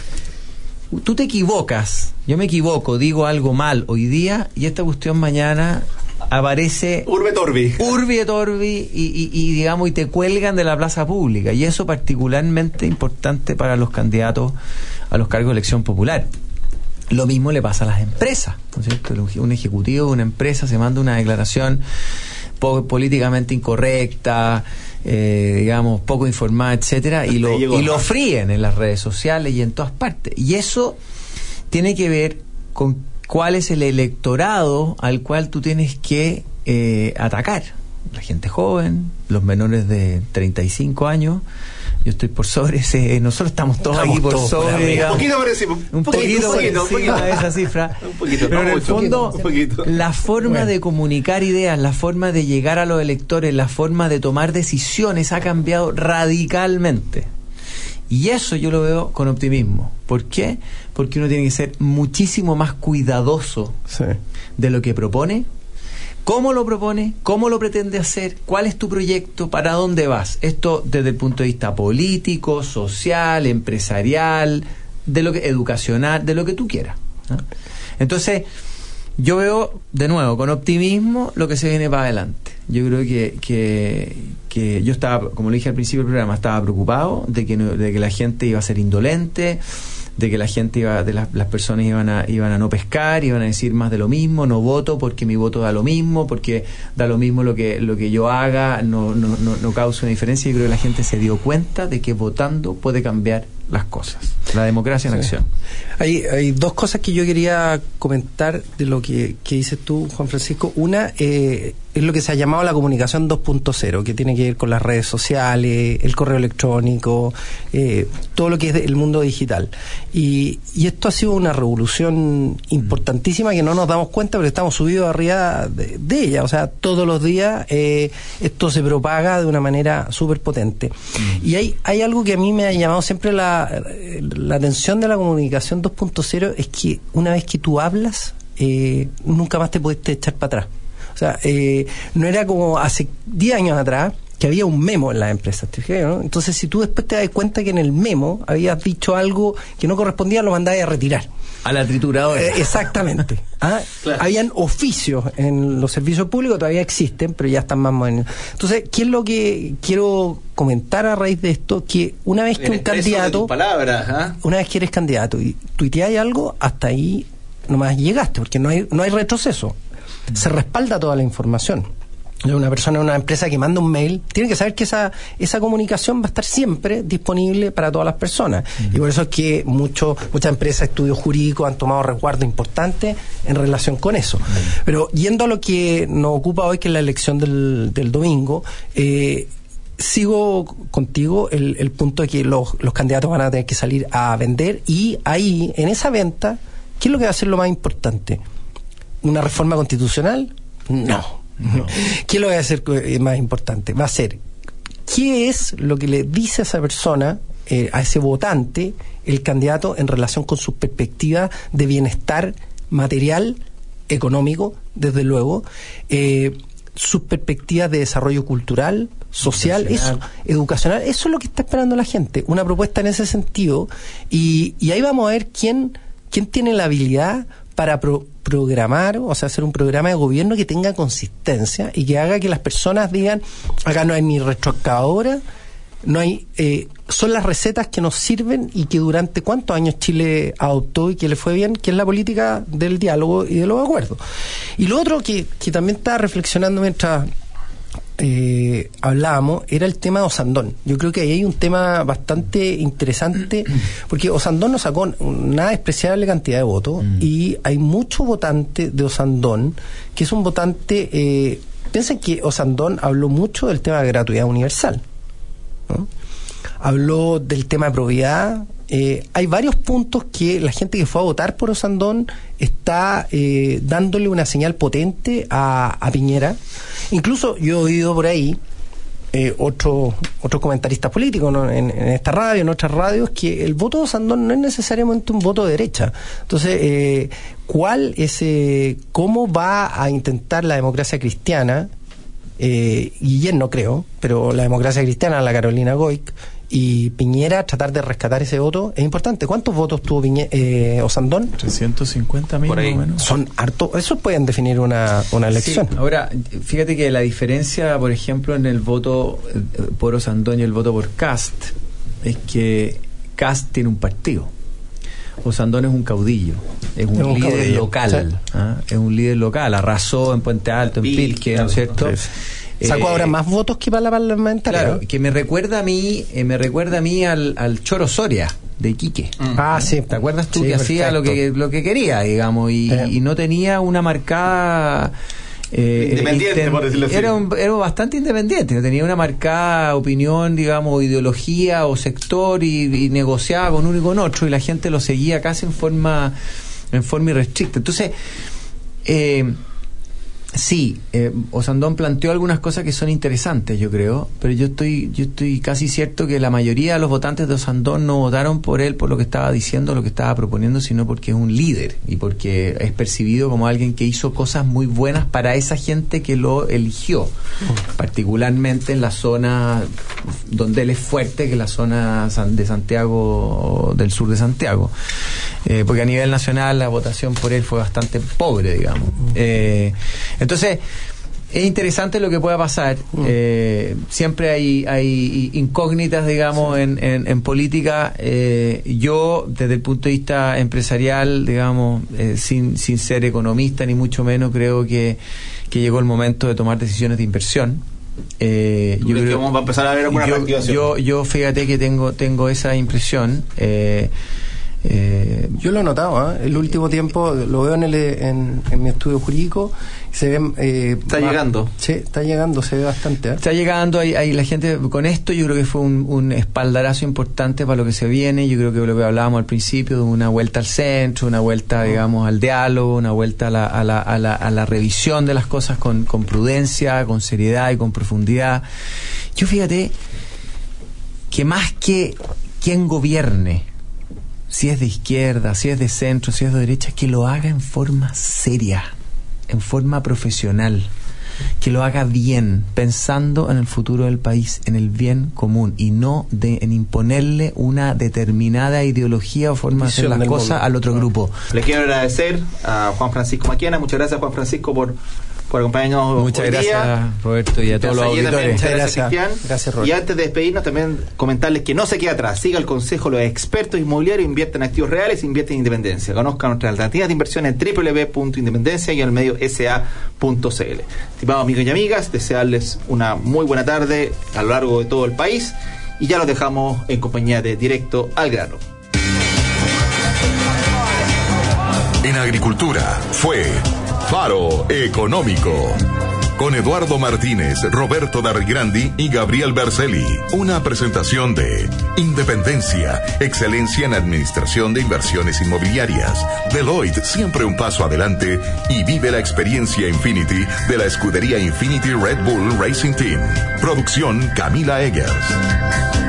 Tú te equivocas, yo me equivoco, digo algo mal hoy día y esta cuestión mañana aparece Urbi et Orbi y digamos, y te cuelgan de la plaza pública, y eso particularmente importante para los candidatos a los cargos de elección popular. Lo mismo le pasa a las empresas, ¿no es cierto? Un ejecutivo de una empresa se manda una declaración políticamente incorrecta, digamos, poco informada, etcétera, y lo fríen en las redes sociales y en todas partes. Y eso tiene que ver con cuál es el electorado al cual tú tienes que atacar. La gente joven, los menores de 35 años. Yo estoy por sobre ese, nosotros estamos todos aquí por sobre, digamos, un poquito por encima de esa cifra. Pero en el fondo, la forma de comunicar ideas, la forma de llegar a los electores, la forma de tomar decisiones ha cambiado radicalmente. Y eso yo lo veo con optimismo. ¿Por qué? Porque uno tiene que ser muchísimo más cuidadoso de lo que propone, cómo lo propone, cómo lo pretende hacer, cuál es tu proyecto, para dónde vas. Esto desde el punto de vista político, social, empresarial, de lo que educacional, de lo que tú quieras, ¿no? Entonces, yo veo de nuevo con optimismo lo que se viene para adelante. Yo creo que yo estaba, como le dije al principio del programa, estaba preocupado de que la gente iba a ser indolente, que la gente las personas iban a no pescar, iban a decir más de lo mismo, no voto porque mi voto da lo mismo, porque da lo mismo lo que yo haga, no causa una diferencia. Yo creo que la gente se dio cuenta de que votando puede cambiar las cosas. La democracia en acción. Hay dos cosas que yo quería comentar de lo que dices tú, Juan Francisco. Una es lo que se ha llamado la comunicación 2.0, que tiene que ver con las redes sociales, el correo electrónico, todo lo que es el mundo digital. Y esto ha sido una revolución importantísima que no nos damos cuenta, pero estamos subidos arriba de ella. O sea, todos los días esto se propaga de una manera súper potente. Y hay algo que a mí me ha llamado siempre la atención de la comunicación 2.0, es que una vez que tú hablas, nunca más te puedes echar para atrás. O sea, no era como hace 10 años atrás, que había un memo en las empresas, ¿te fijas, no? Entonces, si tú después te das cuenta que en el memo habías dicho algo que no correspondía, lo mandabas a retirar. A la trituradora. Exactamente. Claro. Habían oficios en los servicios públicos, todavía existen, pero ya están más modernos. Entonces, ¿qué es lo que quiero comentar a raíz de esto? Que una vez que un candidato... Una vez que eres candidato y tuiteas algo, hasta ahí nomás llegaste, porque no hay retroceso. Se respalda toda la información. Una persona en una empresa que manda un mail tiene que saber que esa comunicación va a estar siempre disponible para todas las personas. Y por eso es que muchas empresas, estudios jurídicos han tomado resguardo importante en relación con eso. Pero yendo a lo que nos ocupa hoy, que es la elección del domingo, sigo contigo el punto de que los candidatos van a tener que salir a vender, y ahí, en esa venta, ¿qué es lo que va a ser lo más importante? ¿Una reforma constitucional? No. ¿Qué es lo que va a ser más importante? Va a ser, ¿qué es lo que le dice a esa persona, a ese votante, el candidato en relación con sus perspectivas de bienestar material, económico, desde luego, sus perspectivas de desarrollo cultural, social, educacional? Eso es lo que está esperando la gente, una propuesta en ese sentido, y ahí vamos a ver quién tiene la habilidad para programar, o sea, hacer un programa de gobierno que tenga consistencia y que haga que las personas digan, acá no hay ni retroexcavadora, no hay, son las recetas que nos sirven y que durante cuántos años Chile adoptó y que le fue bien, que es la política del diálogo y de los acuerdos. Y lo otro que también estaba reflexionando mientras hablábamos, era el tema de Osandón. Yo creo que ahí hay un tema bastante interesante, porque Osandón nos sacó una despreciable cantidad de votos, y hay mucho votante de Osandón que es un votante, piensen que Osandón habló mucho del tema de gratuidad universal, ¿no? Habló del tema de probidad. Hay varios puntos que la gente que fue a votar por Osandón está dándole una señal potente a Piñera. Incluso yo he oído por ahí otros comentaristas políticos, ¿no? en esta radio, en otras radios, que el voto de Osandón no es necesariamente un voto de derecha. Entonces, ¿cómo va a intentar la democracia cristiana? Guillén no creo, pero la democracia cristiana, la Carolina Goic y Piñera, tratar de rescatar ese voto es importante. ¿Cuántos votos tuvo Osandón? 350.000 más o menos. Son hartos. Eso pueden definir una elección. Sí. Ahora, fíjate que la diferencia, por ejemplo, en el voto por Osandón y el voto por Kast, es que Kast tiene un partido. Osandón es un caudillo, es un líder local, ¿sí? Es un líder local, arrasó en Puente Alto, en Pilque, ¿no es cierto? Sí. Sacó ahora más votos que para la parlamentaria. Claro, que me recuerda a mí al Choro Soria de Iquique. Sí. ¿Te acuerdas tú, sí, que perfecto. hacía lo que quería, digamos, y no tenía una marcada independiente, por decirlo así. Era bastante independiente, no tenía una marcada opinión, digamos, ideología o sector, y negociaba con uno y con otro, y la gente lo seguía casi en forma irrestricta. Entonces, Osandón planteó algunas cosas que son interesantes, yo creo, pero yo estoy casi cierto que la mayoría de los votantes de Osandón no votaron por él por lo que estaba diciendo, lo que estaba proponiendo, sino porque es un líder y porque es percibido como alguien que hizo cosas muy buenas para esa gente que lo eligió, particularmente en la zona donde él es fuerte, que es la zona de Santiago, del sur de Santiago, porque a nivel nacional la votación por él fue bastante pobre, digamos. Entonces, Es interesante lo que pueda pasar. Siempre hay incógnitas, digamos, en política. Yo, desde el punto de vista empresarial, digamos, sin ser economista ni mucho menos, creo que llegó el momento de tomar decisiones de inversión. Yo creo que vamos a empezar a ver alguna reactivación. Yo fíjate que tengo esa impresión. Yo lo he notado, el último tiempo lo veo en mi estudio jurídico, se ve está llegando. Sí, está llegando, se ve bastante. Está llegando, hay la gente con esto. Yo creo que fue un espaldarazo importante para lo que se viene. Yo creo que lo que hablábamos al principio, de una vuelta al centro, una vuelta, digamos, al diálogo, una vuelta a la revisión de las cosas con prudencia, con seriedad y con profundidad. Yo fíjate que más que quien gobierne, si es de izquierda, si es de centro, si es de derecha, que lo haga en forma seria, en forma profesional, que lo haga bien, pensando en el futuro del país, en el bien común, y no en imponerle una determinada ideología o forma de hacer las cosas al otro grupo. Le quiero agradecer a Juan Francisco Maquena. Muchas gracias, Juan Francisco, por acompañarnos. Muchas gracias, Roberto, y a todos los auditores. Muchas gracias, Cristian. Gracias, Roberto. Y antes de despedirnos, también comentarles que no se quede atrás. Siga el consejo de los expertos inmobiliarios, invierten en activos reales, invierten en Independencia. Conozca nuestras alternativas de inversión en www.independencia y en el medio sa.cl. Estimados amigos y amigas, desearles una muy buena tarde a lo largo de todo el país, y ya los dejamos en compañía de Directo al Grano. En agricultura fue Faro Económico, con Eduardo Martínez, Roberto Darrigrandi y Gabriel Berceli. Una presentación de Independencia, excelencia en administración de inversiones inmobiliarias. Deloitte, siempre un paso adelante, y vive la experiencia Infinity de la escudería Infinity Red Bull Racing Team. Producción Camila Eggers.